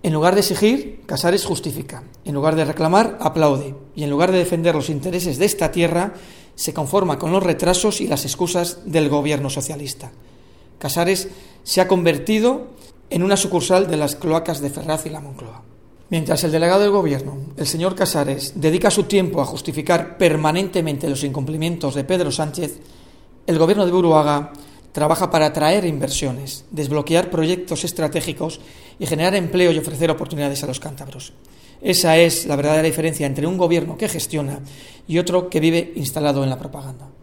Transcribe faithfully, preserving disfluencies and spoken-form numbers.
En lugar de exigir, Casares justifica. En lugar de reclamar, aplaude. Y en lugar de defender los intereses de esta tierra, se conforma con los retrasos y las excusas del gobierno socialista. Casares se ha convertido en una sucursal de las cloacas de Ferraz y la Moncloa. Mientras el delegado del gobierno, el señor Casares, dedica su tiempo a justificar permanentemente los incumplimientos de Pedro Sánchez, el gobierno de Buruaga trabaja para atraer inversiones, desbloquear proyectos estratégicos y generar empleo y ofrecer oportunidades a los cántabros. Esa es la verdadera diferencia entre un gobierno que gestiona y otro que vive instalado en la propaganda.